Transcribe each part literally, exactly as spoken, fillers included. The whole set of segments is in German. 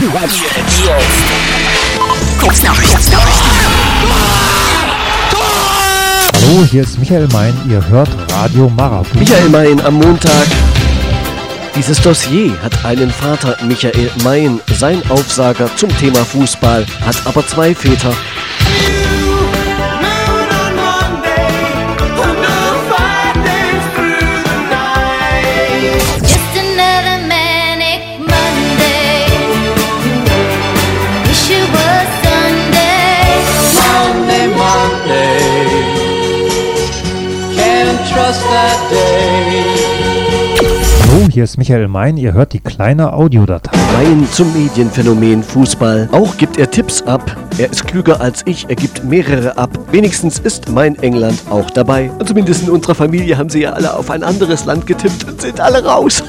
Hallo, hier ist Michael Mein, ihr hört Radio Marathon. Michael Mein am Montag. Dieses Dossier hat einen Vater, Michael Mein. Sein Aufsager zum Thema Fußball hat aber zwei Väter. Hallo, hier ist Michael Mein, ihr hört die kleine Audiodatei. Mein zum Medienphänomen Fußball. Auch gibt er Tipps ab. Er ist klüger als ich, er gibt mehrere ab. Wenigstens ist mein England auch dabei. Und zumindest in unserer Familie haben sie ja alle auf ein anderes Land getippt und sind alle raus.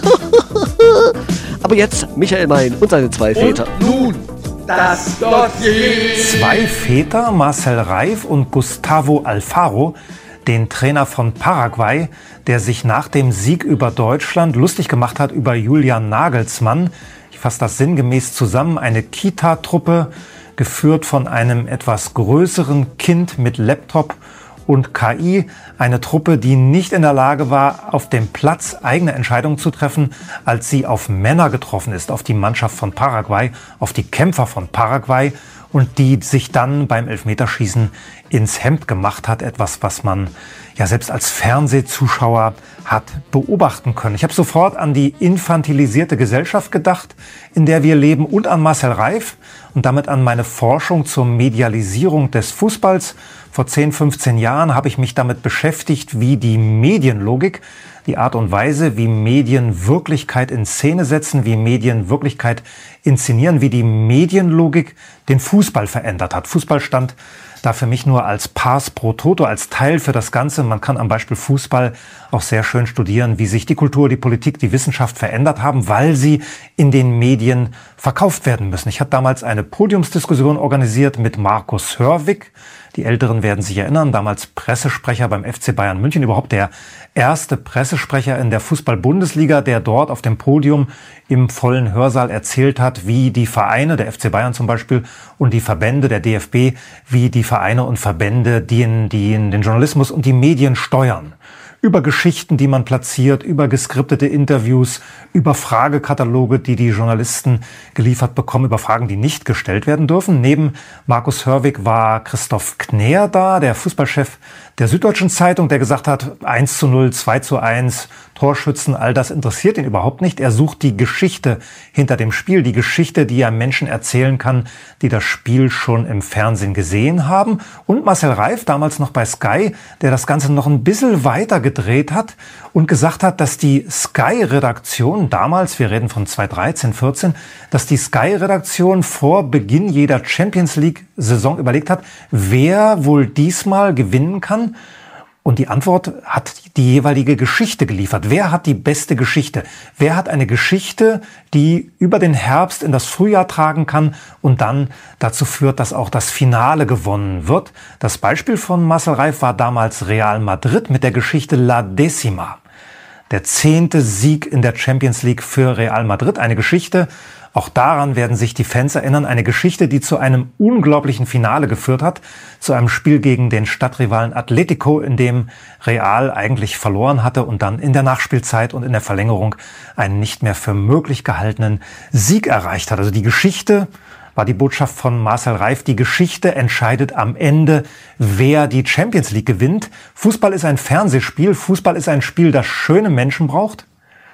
Aber jetzt Michael Mein und seine zwei Väter. Und nun das Dossier. Zwei Väter, Marcel Reif und Gustavo Alfaro, den Trainer von Paraguay, der sich nach dem Sieg über Deutschland lustig gemacht hat über Julian Nagelsmann. Ich fasse das sinngemäß zusammen. Eine Kita-Truppe, geführt von einem etwas größeren Kind mit Laptop und K I. Eine Truppe, die nicht in der Lage war, auf dem Platz eigene Entscheidungen zu treffen, als sie auf Männer getroffen ist, auf die Mannschaft von Paraguay, auf die Kämpfer von Paraguay. Und die sich dann beim Elfmeterschießen ins Hemd gemacht hat. Etwas, was man ja selbst als Fernsehzuschauer hat beobachten können. Ich habe sofort an die infantilisierte Gesellschaft gedacht, in der wir leben, und an Marcel Reif und damit an meine Forschung zur Medialisierung des Fußballs. Vor zehn, fünfzehn Jahren habe ich mich damit beschäftigt, wie die Medienlogik, die Art und Weise, wie Medien Wirklichkeit in Szene setzen, wie Medien Wirklichkeit inszenieren, wie die Medienlogik den Fußball verändert hat. Fußball stand da für mich nur als Pars pro Toto, als Teil für das Ganze. Man kann am Beispiel Fußball auch sehr schön studieren, wie sich die Kultur, die Politik, die Wissenschaft verändert haben, weil sie in den Medien verkauft werden müssen. Ich habe damals eine Podiumsdiskussion organisiert mit Markus Hörwig. Die Älteren werden sich erinnern, damals Pressesprecher beim F C Bayern München, überhaupt der erste Pressesprecher in der Fußball-Bundesliga, der dort auf dem Podium im vollen Hörsaal erzählt hat, wie die Vereine, der F C Bayern zum Beispiel, und die Verbände, der D F B, wie die Vereine und Verbände, die in, die in den Journalismus und die Medien steuern. Über Geschichten, die man platziert, über geskriptete Interviews, über Fragekataloge, die die Journalisten geliefert bekommen, über Fragen, die nicht gestellt werden dürfen. Neben Markus Hörwig war Christoph Kner da, der Fußballchef der Süddeutschen Zeitung, der gesagt hat, eins zu null, zwei zu eins, Torschützen, all das interessiert ihn überhaupt nicht. Er sucht die Geschichte hinter dem Spiel, die Geschichte, die er Menschen erzählen kann, die das Spiel schon im Fernsehen gesehen haben. Und Marcel Reif, damals noch bei Sky, der das Ganze noch ein bisschen weiter gedreht hat und gesagt hat, dass die Sky-Redaktion damals, wir reden von zweitausenddreizehn, vierzehn, dass die Sky-Redaktion vor Beginn jeder Champions League-Saison überlegt hat, wer wohl diesmal gewinnen kann. Und die Antwort hat die jeweilige Geschichte geliefert. Wer hat die beste Geschichte? Wer hat eine Geschichte, die über den Herbst in das Frühjahr tragen kann und dann dazu führt, dass auch das Finale gewonnen wird? Das Beispiel von Marcel Reif war damals Real Madrid mit der Geschichte La Décima. Der zehnte Sieg in der Champions League für Real Madrid. Eine Geschichte, auch daran werden sich die Fans erinnern, eine Geschichte, die zu einem unglaublichen Finale geführt hat, zu einem Spiel gegen den Stadtrivalen Atletico, in dem Real eigentlich verloren hatte und dann in der Nachspielzeit und in der Verlängerung einen nicht mehr für möglich gehaltenen Sieg erreicht hat. Also die Geschichte war die Botschaft von Marcel Reif. Die Geschichte entscheidet am Ende, wer die Champions League gewinnt. Fußball ist ein Fernsehspiel. Fußball ist ein Spiel, das schöne Menschen braucht.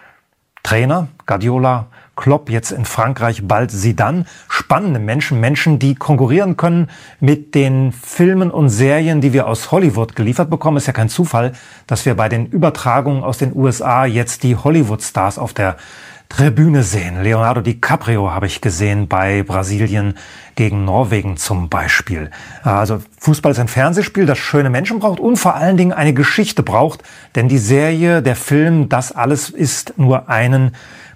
Trainer, Guardiola, Klopp, jetzt in Frankreich bald Zidane. Spannende Menschen, Menschen, die konkurrieren können mit den Filmen und Serien, die wir aus Hollywood geliefert bekommen. Ist ja kein Zufall, dass wir bei den Übertragungen aus den U S A jetzt die Hollywood-Stars auf der Tribüne sehen. Leonardo DiCaprio habe ich gesehen bei Brasilien gegen Norwegen zum Beispiel. Also Fußball ist ein Fernsehspiel, das schöne Menschen braucht und vor allen Dingen eine Geschichte braucht. Denn die Serie, der Film, das alles ist nur einen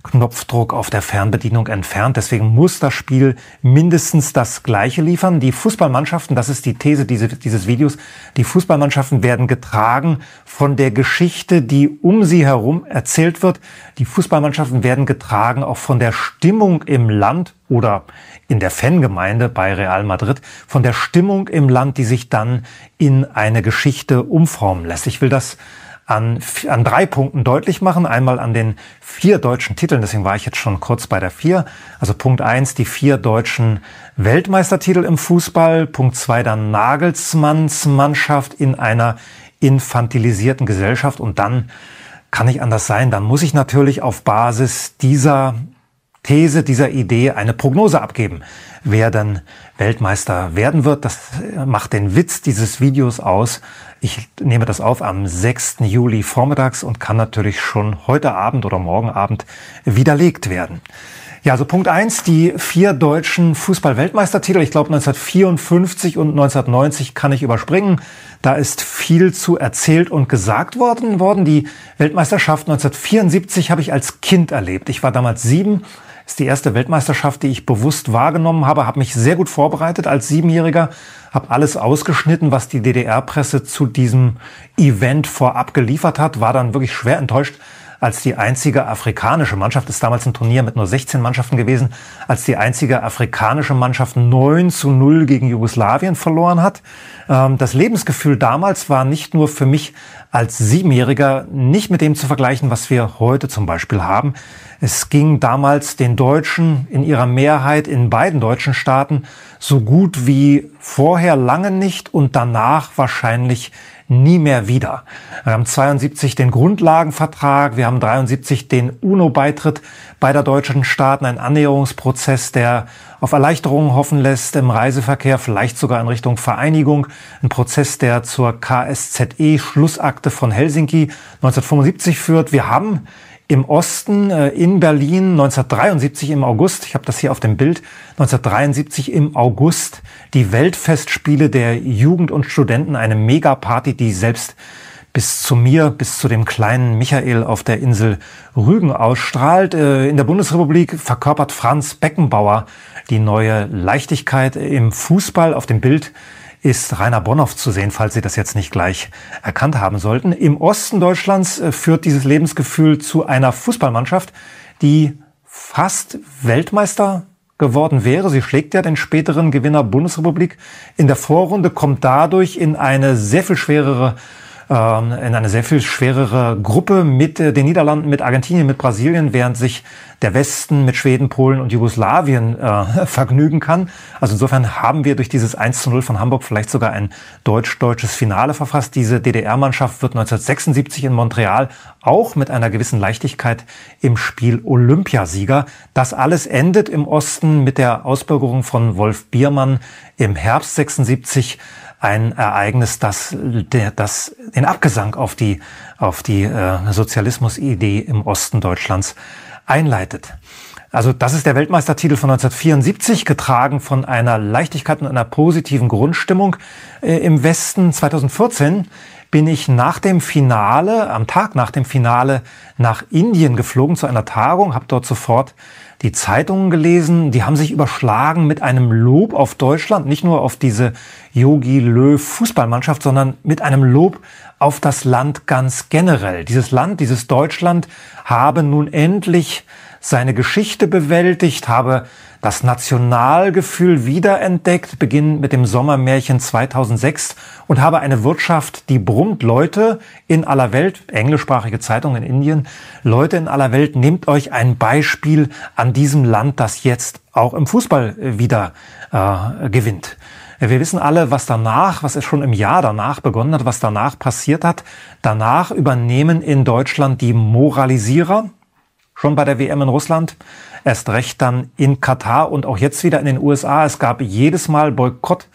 Knopfdruck auf der Fernbedienung entfernt. Deswegen muss das Spiel mindestens das Gleiche liefern. Die Fußballmannschaften, das ist die These dieses Videos, die Fußballmannschaften werden getragen von der Geschichte, die um sie herum erzählt wird. Die Fußballmannschaften werden getragen auch von der Stimmung im Land oder in der Fangemeinde bei Real Madrid, von der Stimmung im Land, die sich dann in eine Geschichte umformen lässt. Ich will das An, an drei Punkten deutlich machen. Einmal an den vier deutschen Titeln, deswegen war ich jetzt schon kurz bei der vier. Also Punkt eins, die vier deutschen Weltmeistertitel im Fußball. Punkt zwei, dann Nagelsmanns Mannschaft in einer infantilisierten Gesellschaft. Und dann kann nicht anders sein, dann muss ich natürlich auf Basis dieser These, dieser Idee eine Prognose abgeben, wer dann Weltmeister werden wird. Das macht den Witz dieses Videos aus. Ich nehme das auf am sechsten Juli vormittags und kann natürlich schon heute Abend oder morgen Abend widerlegt werden. Ja, also Punkt eins, die vier deutschen Fußball-Weltmeistertitel. Ich glaube neunzehnhundertvierundfünfzig und neunzehnhundertneunzig kann ich überspringen. Da ist viel zu erzählt und gesagt worden. worden. Die Weltmeisterschaft neunzehnhundertvierundsiebzig habe ich als Kind erlebt. Ich war damals sieben. Ist die erste Weltmeisterschaft, die ich bewusst wahrgenommen habe, habe mich sehr gut vorbereitet als Siebenjähriger, habe alles ausgeschnitten, was die D D R-Presse zu diesem Event vorab geliefert hat, war dann wirklich schwer enttäuscht, als die einzige afrikanische Mannschaft, ist damals ein Turnier mit nur sechzehn Mannschaften gewesen, als die einzige afrikanische Mannschaft neun zu null gegen Jugoslawien verloren hat. Das Lebensgefühl damals war nicht nur für mich als Siebenjähriger nicht mit dem zu vergleichen, was wir heute zum Beispiel haben. Es ging damals den Deutschen in ihrer Mehrheit in beiden deutschen Staaten so gut wie vorher lange nicht und danach wahrscheinlich nie mehr wieder. Wir haben zweiundsiebzig den Grundlagenvertrag, wir haben dreiundsiebzig den UNO-Beitritt beider deutschen Staaten, ein Annäherungsprozess, der auf Erleichterungen hoffen lässt im Reiseverkehr, vielleicht sogar in Richtung Vereinigung. Ein Prozess, der zur K S Z E-Schlussakte von Helsinki neunzehnhundertfünfundsiebzig führt. Wir haben im Osten äh, in Berlin neunzehnhundertdreiundsiebzig im August, ich habe das hier auf dem Bild, neunzehnhundertdreiundsiebzig im August die Weltfestspiele der Jugend und Studenten, eine Megaparty, die selbst bis zu mir, bis zu dem kleinen Michael auf der Insel Rügen ausstrahlt. Äh, in der Bundesrepublik verkörpert Franz Beckenbauer die neue Leichtigkeit im Fußball. Auf dem Bild ist Rainer Bonhoff zu sehen, falls Sie das jetzt nicht gleich erkannt haben sollten. Im Osten Deutschlands führt dieses Lebensgefühl zu einer Fußballmannschaft, die fast Weltmeister geworden wäre. Sie schlägt ja den späteren Gewinner Bundesrepublik in der Vorrunde, kommt dadurch in eine sehr viel schwerere in eine sehr viel schwerere Gruppe mit den Niederlanden, mit Argentinien, mit Brasilien, während sich der Westen mit Schweden, Polen und Jugoslawien äh, vergnügen kann. Also insofern haben wir durch dieses eins zu null von Hamburg vielleicht sogar ein deutsch-deutsches Finale verfasst. Diese D D R-Mannschaft wird neunzehnhundertsechsundsiebzig in Montreal auch mit einer gewissen Leichtigkeit im Spiel Olympiasieger. Das alles endet im Osten mit der Ausbürgerung von Wolf Biermann im Herbst sechsundsiebzig. Ein Ereignis, das, der, das den Abgesang auf die, auf die äh, Sozialismusidee im Osten Deutschlands einleitet. Also das ist der Weltmeistertitel von neunzehnhundertvierundsiebzig, getragen von einer Leichtigkeit und einer positiven Grundstimmung äh, im Westen. zweitausendvierzehn bin ich nach dem Finale, am Tag nach dem Finale nach Indien geflogen zu einer Tagung, habe dort sofort die Zeitungen gelesen, die haben sich überschlagen mit einem Lob auf Deutschland, nicht nur auf diese Jogi Löw Fußballmannschaft, sondern mit einem Lob auf das Land ganz generell. Dieses Land, dieses Deutschland habe nun endlich seine Geschichte bewältigt, habe das Nationalgefühl wiederentdeckt, beginnend mit dem Sommermärchen zweitausendsechs und habe eine Wirtschaft, die brummt. Leute in aller Welt, englischsprachige Zeitungen in Indien, Leute in aller Welt, nehmt euch ein Beispiel an diesem Land, das jetzt auch im Fußball wieder äh, gewinnt. Wir wissen alle, was danach, was es schon im Jahr danach begonnen hat, was danach passiert hat. Danach übernehmen in Deutschland die Moralisierer, schon bei der W M in Russland, erst recht dann in Katar und auch jetzt wieder in den U S A. Es gab jedes Mal Boykott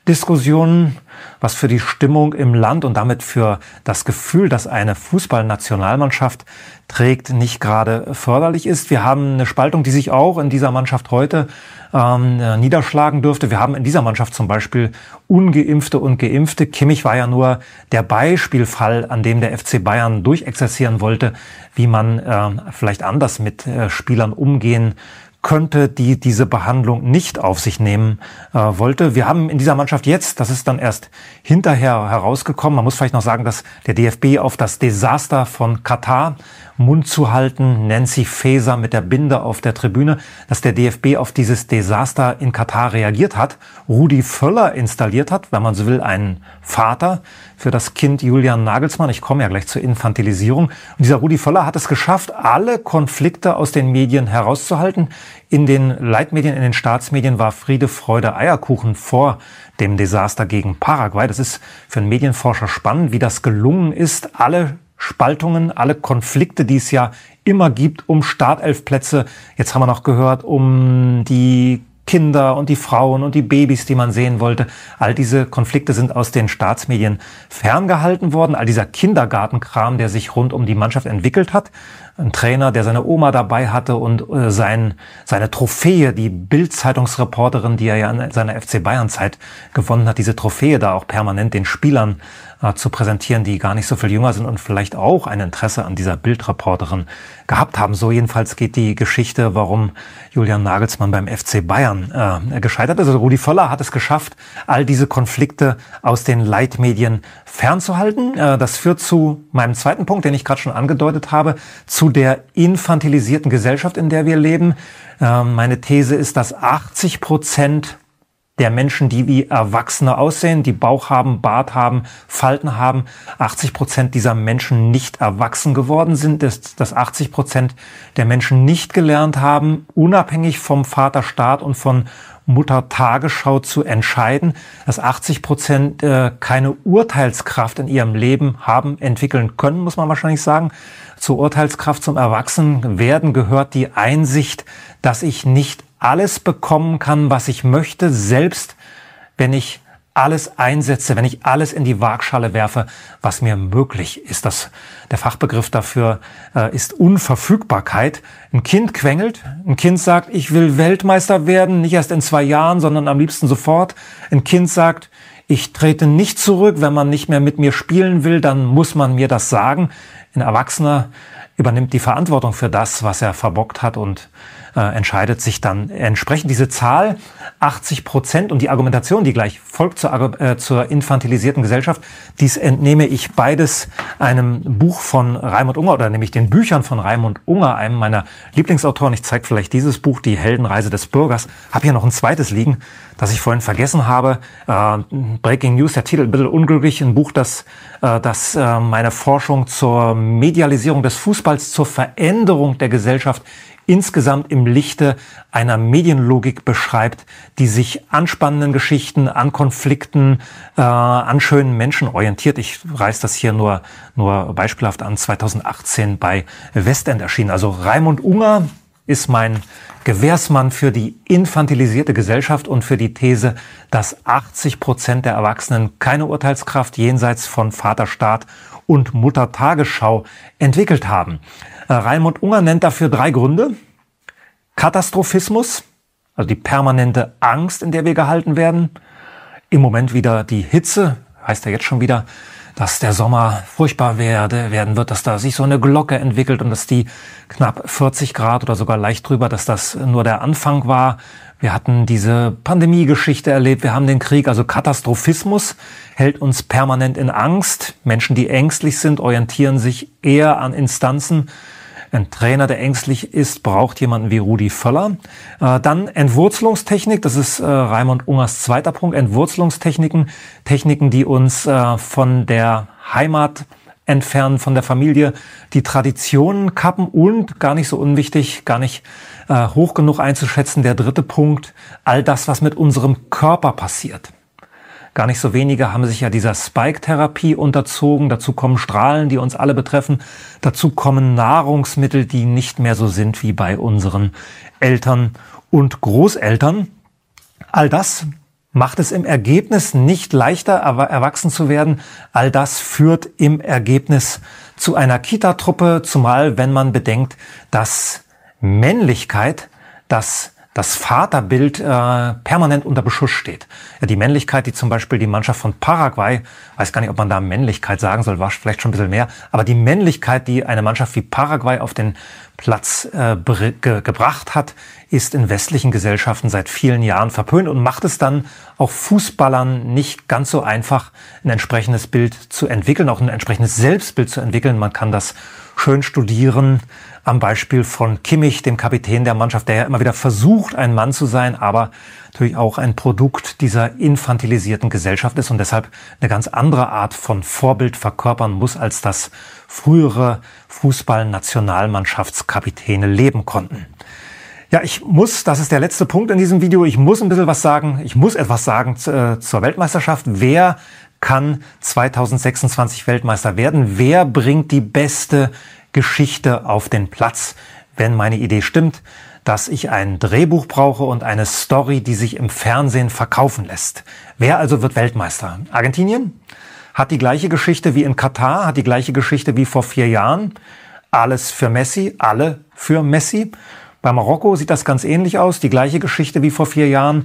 Diskussionen, was für die Stimmung im Land und damit für das Gefühl, dass eine Fußballnationalmannschaft trägt, nicht gerade förderlich ist. Wir haben eine Spaltung, die sich auch in dieser Mannschaft heute ähm, niederschlagen dürfte. Wir haben in dieser Mannschaft zum Beispiel Ungeimpfte und Geimpfte. Kimmich war ja nur der Beispielfall, an dem der F C Bayern durchexerzieren wollte, wie man äh, vielleicht anders mit äh, Spielern umgehen könnte, die diese Behandlung nicht auf sich nehmen äh, wollte. Wir haben in dieser Mannschaft jetzt, das ist dann erst hinterher herausgekommen, man muss vielleicht noch sagen, dass der D F B auf das Desaster von Katar Mund zu halten, Nancy Faeser mit der Binde auf der Tribüne, dass der D F B auf dieses Desaster in Katar reagiert hat, Rudi Völler installiert hat, wenn man so will, einen Vater für das Kind Julian Nagelsmann. Ich komme ja gleich zur Infantilisierung. Und dieser Rudi Völler hat es geschafft, alle Konflikte aus den Medien herauszuhalten. In den Leitmedien, in den Staatsmedien war Friede, Freude, Eierkuchen vor dem Desaster gegen Paraguay. Das ist für einen Medienforscher spannend, wie das gelungen ist, alle Spaltungen, alle Konflikte, die es ja immer gibt um Startelfplätze. Jetzt haben wir noch gehört, um die Kinder und die Frauen und die Babys, die man sehen wollte. All diese Konflikte sind aus den Staatsmedien ferngehalten worden. All dieser Kindergartenkram, der sich rund um die Mannschaft entwickelt hat. Ein Trainer, der seine Oma dabei hatte und äh, sein, seine Trophäe, die Bild-Zeitungsreporterin, die er ja in seiner F C Bayern-Zeit gewonnen hat, diese Trophäe da auch permanent den Spielern äh, zu präsentieren, die gar nicht so viel jünger sind und vielleicht auch ein Interesse an dieser Bildreporterin gehabt haben. So jedenfalls geht die Geschichte, warum Julian Nagelsmann beim F C Bayern äh, gescheitert ist. Also Rudi Völler hat es geschafft, all diese Konflikte aus den Leitmedien fernzuhalten. Äh, das führt zu meinem zweiten Punkt, den ich gerade schon angedeutet habe, zu der infantilisierten Gesellschaft, in der wir leben. Äh, meine These ist, dass achtzig Prozent der Menschen, die wie Erwachsene aussehen, die Bauch haben, Bart haben, Falten haben, achtzig Prozent dieser Menschen nicht erwachsen geworden sind, dass, dass achtzig Prozent der Menschen nicht gelernt haben, unabhängig vom Vaterstaat und von Mutter Tagesschau zu entscheiden, dass achtzig Prozent äh, keine Urteilskraft in ihrem Leben haben entwickeln können, muss man wahrscheinlich sagen. Zur Urteilskraft, zum Erwachsenwerden gehört die Einsicht, dass ich nicht alles bekommen kann, was ich möchte, selbst wenn ich alles einsetze, wenn ich alles in die Waagschale werfe, was mir möglich ist. Das, der Fachbegriff dafür äh, ist Unverfügbarkeit. Ein Kind quengelt, ein Kind sagt, ich will Weltmeister werden, nicht erst in zwei Jahren, sondern am liebsten sofort. Ein Kind sagt, ich trete nicht zurück, wenn man nicht mehr mit mir spielen will, dann muss man mir das sagen. Ein Erwachsener übernimmt die Verantwortung für das, was er verbockt hat und äh, entscheidet sich dann entsprechend. Diese Zahl, achtzig Prozent, und die Argumentation, die gleich folgt zur, äh, zur infantilisierten Gesellschaft, dies entnehme ich beides einem Buch von Raimund Unger, oder nämlich den Büchern von Raimund Unger, einem meiner Lieblingsautoren. Ich zeige vielleicht dieses Buch, Die Heldenreise des Bürgers. Habe hier noch ein zweites liegen, das ich vorhin vergessen habe. Äh, Breaking News, der Titel, ein bisschen unglücklich, ein Buch, das, äh, das äh, meine Forschung zur Medialisierung des Fußballs, zur Veränderung der Gesellschaft insgesamt im Lichte einer Medienlogik beschreibt, die sich an spannenden Geschichten, an Konflikten, äh, an schönen Menschen orientiert. Ich reiße das hier nur, nur beispielhaft an, zweitausendachtzehn bei Westend erschienen. Also Raimund Unger ist mein Gewährsmann für die infantilisierte Gesellschaft und für die These, dass achtzig Prozent der Erwachsenen keine Urteilskraft jenseits von Vaterstaat und Mutter Tagesschau entwickelt haben. Äh, Raimund Unger nennt dafür drei Gründe. Katastrophismus, also die permanente Angst, in der wir gehalten werden. Im Moment wieder die Hitze, heißt ja jetzt schon wieder, dass der Sommer furchtbar werde, werden wird, dass da sich so eine Glocke entwickelt und dass die knapp vierzig Grad oder sogar leicht drüber, dass das nur der Anfang war. Wir hatten diese Pandemiegeschichte erlebt, wir haben den Krieg, also Katastrophismus hält uns permanent in Angst. Menschen, die ängstlich sind, orientieren sich eher an Instanzen. Ein Trainer, der ängstlich ist, braucht jemanden wie Rudi Völler. Äh, dann Entwurzelungstechnik, das ist äh, Raimund Ungers zweiter Punkt. Entwurzelungstechniken, Techniken, die uns äh, von der Heimat entfernen, von der Familie, die Traditionen kappen und, gar nicht so unwichtig, gar nicht äh, hoch genug einzuschätzen, der dritte Punkt, all das, was mit unserem Körper passiert. Gar nicht so wenige haben sich ja dieser Spike-Therapie unterzogen. Dazu kommen Strahlen, die uns alle betreffen. Dazu kommen Nahrungsmittel, die nicht mehr so sind wie bei unseren Eltern und Großeltern. All das macht es im Ergebnis nicht leichter, erwachsen zu werden. All das führt im Ergebnis zu einer Kita-Truppe, zumal wenn man bedenkt, dass Männlichkeit, dass das Vaterbild äh, permanent unter Beschuss steht. Ja, die Männlichkeit, die zum Beispiel die Mannschaft von Paraguay, weiß gar nicht, ob man da Männlichkeit sagen soll, war vielleicht schon ein bisschen mehr, aber die Männlichkeit, die eine Mannschaft wie Paraguay auf den Platz äh, ge gebracht hat, ist in westlichen Gesellschaften seit vielen Jahren verpönt und macht es dann auch Fußballern nicht ganz so einfach, ein entsprechendes Bild zu entwickeln, auch ein entsprechendes Selbstbild zu entwickeln. Man kann das schön studieren am Beispiel von Kimmich, dem Kapitän der Mannschaft, der ja immer wieder versucht, ein Mann zu sein, aber natürlich auch ein Produkt dieser infantilisierten Gesellschaft ist und deshalb eine ganz andere Art von Vorbild verkörpern muss, als das frühere Fußball-Nationalmannschaftskapitäne leben konnten. Ja, ich muss, das ist der letzte Punkt in diesem Video, ich muss ein bisschen was sagen, ich muss etwas sagen äh, zur Weltmeisterschaft. Wer kann zweitausendsechsundzwanzig Weltmeister werden? Wer bringt die beste Geschichte auf den Platz, wenn meine Idee stimmt, dass ich ein Drehbuch brauche und eine Story, die sich im Fernsehen verkaufen lässt? Wer also wird Weltmeister? Argentinien hat die gleiche Geschichte wie in Katar, hat die gleiche Geschichte wie vor vier Jahren. Alles für Messi, alle für Messi. Bei Marokko sieht das ganz ähnlich aus, die gleiche Geschichte wie vor vier Jahren.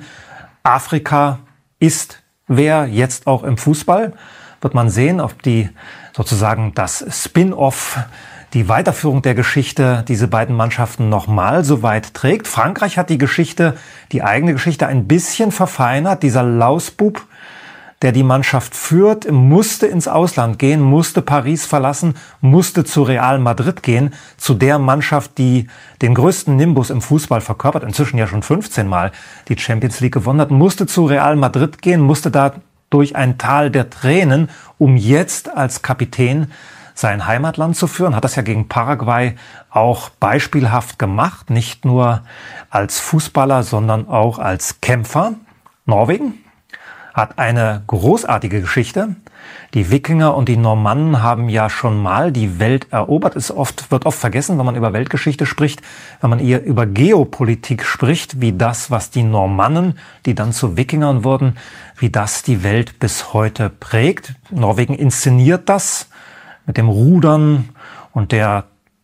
Afrika ist wer, jetzt auch im Fußball. Wird man sehen, ob die sozusagen das Spin-off, die Weiterführung der Geschichte diese beiden Mannschaften nochmal so weit trägt. Frankreich hat die Geschichte, die eigene Geschichte ein bisschen verfeinert. Dieser Lausbub, der die Mannschaft führt, musste ins Ausland gehen, musste Paris verlassen, musste zu Real Madrid gehen, zu der Mannschaft, die den größten Nimbus im Fußball verkörpert, inzwischen ja schon fünfzehn Mal die Champions League gewonnen hat, musste zu Real Madrid gehen, musste da durch ein Tal der Tränen, um jetzt als Kapitän sein Heimatland zu führen, hat das ja gegen Paraguay auch beispielhaft gemacht, nicht nur als Fußballer, sondern auch als Kämpfer. Norwegen hat eine großartige Geschichte. Die Wikinger und die Normannen haben ja schon mal die Welt erobert. Es oft, wird oft vergessen, wenn man über Weltgeschichte spricht, wenn man eher über Geopolitik spricht, wie das, was die Normannen, die dann zu Wikingern wurden, wie das die Welt bis heute prägt. Norwegen inszeniert das mit dem Rudern und der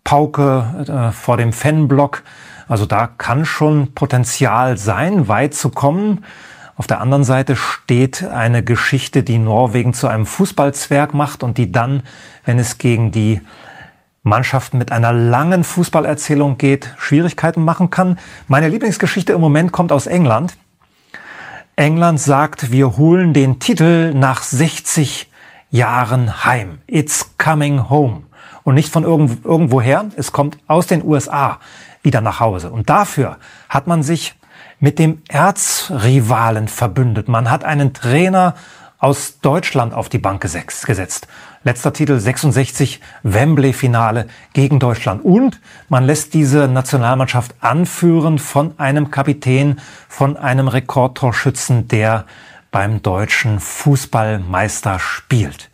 Pauke äh, vor dem Fanblock. Also da kann schon Potenzial sein, weit zu kommen. Auf der anderen Seite steht eine Geschichte, die Norwegen zu einem Fußballzwerg macht und die dann, wenn es gegen die Mannschaften mit einer langen Fußballerzählung geht, Schwierigkeiten machen kann. Meine Lieblingsgeschichte im Moment kommt aus England. England sagt, wir holen den Titel nach sechzig Jahren heim. It's coming home. Und nicht von irgend, irgendwoher, es kommt aus den U S A wieder nach Hause. Und dafür hat man sich mit dem Erzrivalen verbündet. Man hat einen Trainer aus Deutschland auf die Bank gesetzt. Letzter Titel sechsundsechzig, Wembley-Finale gegen Deutschland. Und man lässt diese Nationalmannschaft anführen von einem Kapitän, von einem Rekordtorschützen, der beim deutschen Fußballmeister spielt.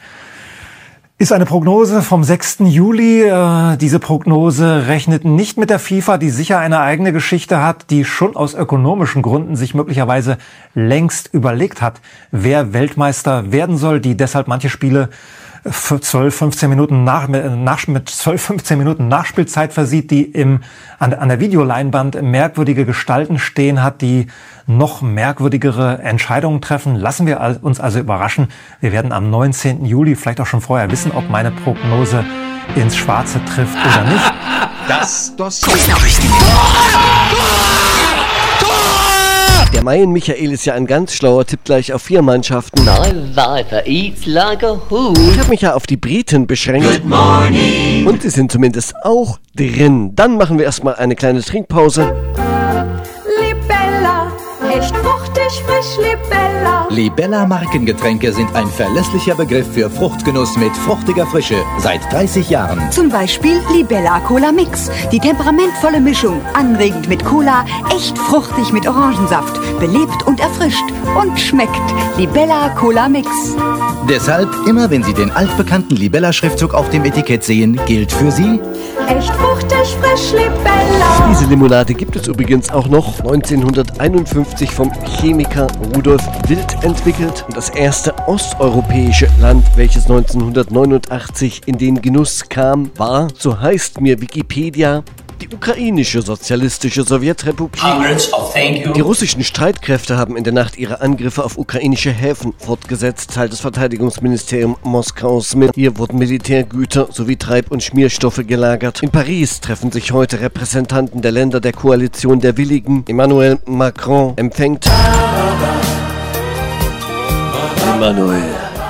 Ist eine Prognose vom sechsten Juli. Äh, diese Prognose rechnet nicht mit der FIFA, die sicher eine eigene Geschichte hat, die schon aus ökonomischen Gründen sich möglicherweise längst überlegt hat, wer Weltmeister werden soll, die deshalb manche Spiele für zwölf, fünfzehn Minuten nach, nach, mit zwölf, fünfzehn Minuten Nachspielzeit versieht, die im, an, an der Videoleinwand merkwürdige Gestalten stehen hat, die noch merkwürdigere Entscheidungen treffen. Lassen wir uns also überraschen. Wir werden am neunzehnten Juli, vielleicht auch schon vorher, wissen, ob meine Prognose ins Schwarze trifft oder nicht. Das Dossier. Der Mayen Michael ist ja ein ganz schlauer Tipp gleich auf vier Mannschaften. My viper eats like a who. Ich habe mich ja auf die Briten beschränkt. Good morning. Und sie sind zumindest auch drin. Dann machen wir erstmal eine kleine Trinkpause. Libella, echt fruchtig, frisch Libella. Libella Markengetränke sind ein verlässlicher Begriff für Fruchtgenuss mit fruchtiger Frische seit dreißig Jahren. Zum Beispiel Libella Cola Mix. Die temperamentvolle Mischung, anregend mit Cola, echt fruchtig mit Orangensaft, belebt und erfrischt und schmeckt. Libella Cola Mix. Deshalb, immer wenn Sie den altbekannten Libella-Schriftzug auf dem Etikett sehen, gilt für Sie: Echt fruchtig, fruchtig, frisch, Libella. Diese Limonade gibt es übrigens auch noch neunzehnhunderteinundfünfzig vom Chemiker Rudolf Wild entwickelt. Und das erste osteuropäische Land, welches neunzehnhundertneunundachtzig in den Genuss kam, war, so heißt mir Wikipedia, die ukrainische sozialistische Sowjetrepublik. Die russischen Streitkräfte haben in der Nacht ihre Angriffe auf ukrainische Häfen fortgesetzt, teilt das Verteidigungsministerium Moskaus mit. Hier wurden Militärgüter sowie Treib- und Schmierstoffe gelagert. In Paris treffen sich heute Repräsentanten der Länder der Koalition der Willigen. Emmanuel Macron empfängt... Emmanuel,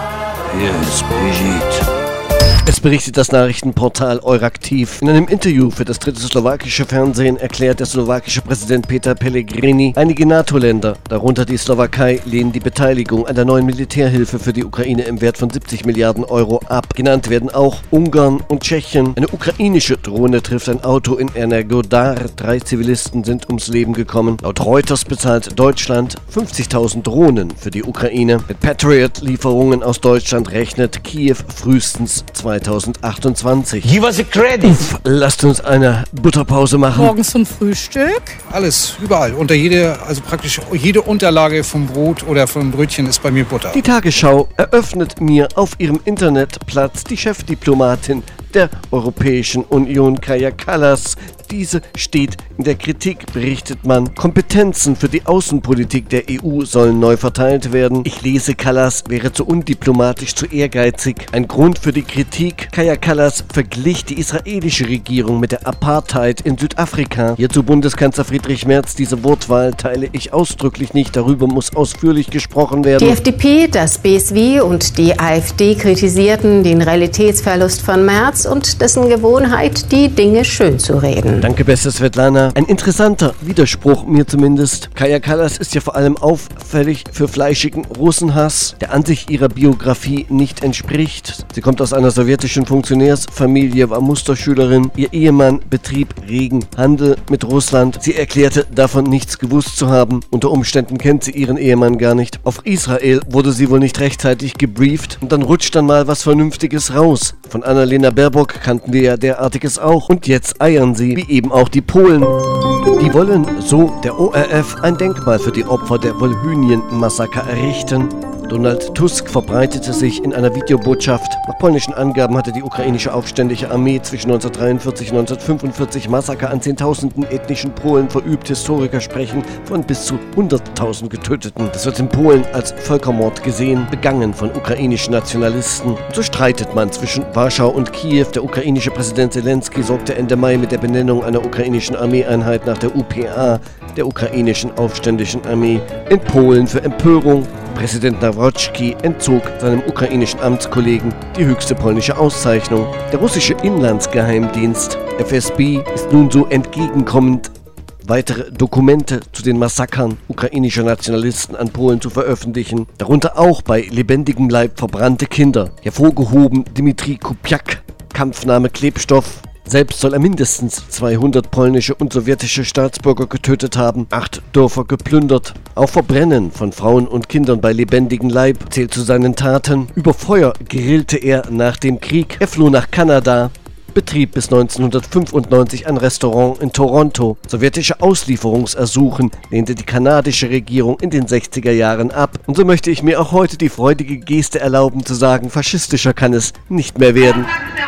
hier ist Brigitte. Es berichtet das Nachrichtenportal Euraktiv. In einem Interview für das dritte slowakische Fernsehen erklärt der slowakische Präsident Peter Pellegrini, einige NATO-Länder, darunter die Slowakei, lehnen die Beteiligung an der neuen Militärhilfe für die Ukraine im Wert von siebzig Milliarden Euro ab. Genannt werden auch Ungarn und Tschechien. Eine ukrainische Drohne trifft ein Auto in Energodar. Drei Zivilisten sind ums Leben gekommen. Laut Reuters bezahlt Deutschland fünfzigtausend Drohnen für die Ukraine. Mit Patriot-Lieferungen aus Deutschland rechnet Kiew frühestens zweitausendachtundzwanzig. Give us a credit. Uff, lasst uns eine Butterpause machen. Morgens zum Frühstück. Alles, überall. Unter jede, also praktisch jede Unterlage vom Brot oder vom Brötchen ist bei mir Butter. Die Tagesschau eröffnet mir auf ihrem Internetplatz die Chefdiplomatin der Europäischen Union, Kaja Kallas. Diese steht in der Kritik, berichtet man. Kompetenzen für die Außenpolitik der E U sollen neu verteilt werden. Ich lese, Kallas wäre zu undiplomatisch, zu ehrgeizig. Ein Grund für die Kritik. Kaja Kallas verglich die israelische Regierung mit der Apartheid in Südafrika. Hierzu Bundeskanzler Friedrich Merz. Diese Wortwahl teile ich ausdrücklich nicht. Darüber muss ausführlich gesprochen werden. Die F D P, das B S W und die AfD kritisierten den Realitätsverlust von Merz und dessen Gewohnheit, die Dinge schön zu reden. Danke, beste Svetlana. Ein interessanter Widerspruch, mir zumindest. Kaja Kallas ist ja vor allem auffällig für fleischigen Russenhass, der an sich ihrer Biografie nicht entspricht. Sie kommt aus einer sowjetischen Funktionärsfamilie, war Musterschülerin. Ihr Ehemann betrieb regen Handel mit Russland. Sie erklärte, davon nichts gewusst zu haben. Unter Umständen kennt sie ihren Ehemann gar nicht. Auf Israel wurde sie wohl nicht rechtzeitig gebrieft und dann rutscht dann mal was Vernünftiges raus. Von Annalena Baerbock kannten wir ja derartiges auch. Und jetzt eiern sie, wie eben auch die Polen. Die wollen, so der O R F, ein Denkmal für die Opfer der Wolhynien-Massaker errichten. Donald Tusk verbreitete sich in einer Videobotschaft. Nach polnischen Angaben hatte die ukrainische aufständische Armee zwischen neunzehnhundertdreiundvierzig und neunzehnhundertfünfundvierzig Massaker an zehntausenden ethnischen Polen verübt. Historiker sprechen von bis zu hunderttausend Getöteten. Das wird in Polen als Völkermord gesehen, begangen von ukrainischen Nationalisten. Und so streitet man zwischen Warschau und Kiew. Der ukrainische Präsident Zelensky sorgte Ende Mai mit der Benennung einer ukrainischen Armeeeinheit nach der U P A, der ukrainischen aufständischen Armee, in Polen für Empörung. Präsident Nawrocki entzog seinem ukrainischen Amtskollegen die höchste polnische Auszeichnung. Der russische Inlandsgeheimdienst F S B ist nun so entgegenkommend, weitere Dokumente zu den Massakern ukrainischer Nationalisten an Polen zu veröffentlichen, darunter auch bei lebendigem Leib verbrannte Kinder. Hervorgehoben Dmitri Kupiak, Kampfname Klebstoff. Selbst soll er mindestens zweihundert polnische und sowjetische Staatsbürger getötet haben, acht Dörfer geplündert. Auch Verbrennen von Frauen und Kindern bei lebendigem Leib zählt zu seinen Taten. Über Feuer grillte er nach dem Krieg. Er floh nach Kanada, betrieb bis neunzehnhundertfünfundneunzig ein Restaurant in Toronto. Sowjetische Auslieferungsersuchen lehnte die kanadische Regierung in den sechziger Jahren ab. Und so möchte ich mir auch heute die freudige Geste erlauben zu sagen, faschistischer kann es nicht mehr werden.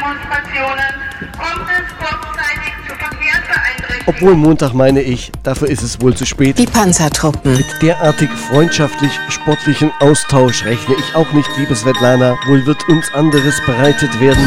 Obwohl Montag meine ich, dafür ist es wohl zu spät. Die Panzertruppen. Mit derartig freundschaftlich-sportlichen Austausch rechne ich auch nicht, liebe Svetlana. Wohl wird uns anderes bereitet werden.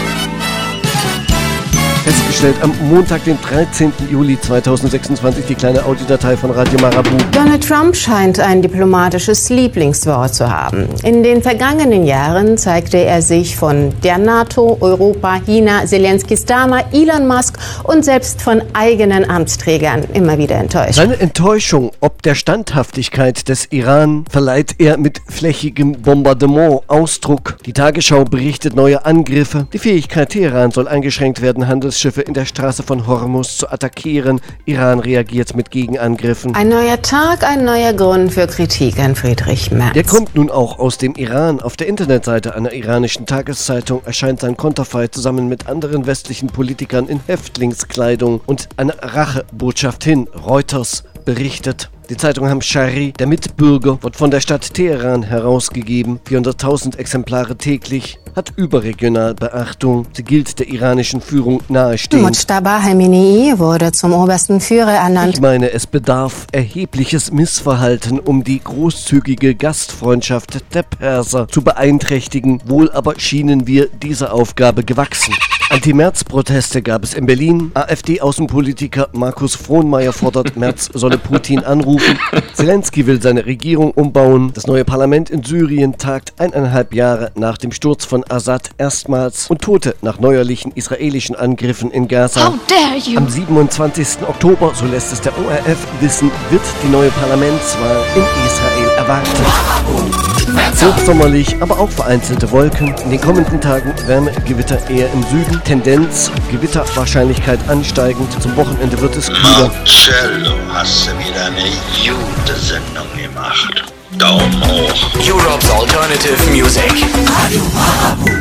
Festgestellt am Montag, den dreizehnten Juli zweitausendsechsundzwanzig, die kleine Audiodatei von Radio Marabu. Donald Trump scheint ein diplomatisches Lieblingswort zu haben. In den vergangenen Jahren zeigte er sich von der NATO, Europa, China, Zelenskys Dama, Elon Musk und selbst von eigenen Amtsträgern immer wieder enttäuscht. Seine Enttäuschung ob der Standhaftigkeit des Iran verleiht er mit flächigem Bombardement Ausdruck. Die Tagesschau berichtet neue Angriffe. Die Fähigkeit Teheran soll eingeschränkt werden, Handelsschiffe in Häfen der Straße von Hormuz zu attackieren. Iran reagiert mit Gegenangriffen. Ein neuer Tag, ein neuer Grund für Kritik an Friedrich Merz. Der kommt nun auch aus dem Iran. Auf der Internetseite einer iranischen Tageszeitung erscheint sein Konterfei zusammen mit anderen westlichen Politikern in Häftlingskleidung und eine Rachebotschaft hin. Reuters berichtet. Die Zeitung Hamshari, der Mitbürger, wird von der Stadt Teheran herausgegeben. vierhunderttausend Exemplare täglich, hat überregional Beachtung. Sie gilt der iranischen Führung nahestehend. Mujtaba Khamenei wurde zum obersten Führer ernannt. Ich meine, es bedarf erhebliches Missverhalten, um die großzügige Gastfreundschaft der Perser zu beeinträchtigen. Wohl aber schienen wir dieser Aufgabe gewachsen. Anti-Merz-Proteste gab es in Berlin. AfD-Außenpolitiker Markus Frohnmayer fordert, Merz solle Putin anrufen. Zelensky will seine Regierung umbauen. Das neue Parlament in Syrien tagt eineinhalb Jahre nach dem Sturz von Assad erstmals. Und Tote nach neuerlichen israelischen Angriffen in Gaza. How dare you? Am siebenundzwanzigsten Oktober, so lässt es der O R F wissen, wird die neue Parlamentswahl in Israel erwartet. Hochsommerlich, aber auch vereinzelte Wolken. In den kommenden Tagen Wärmegewitter eher im Süden. Tendenz, Gewitterwahrscheinlichkeit ansteigend. Zum Wochenende wird es kühler. Marcello, hast du wieder eine gute Sendung gemacht. Daumen hoch. Europe's alternative music. Radio Marabu.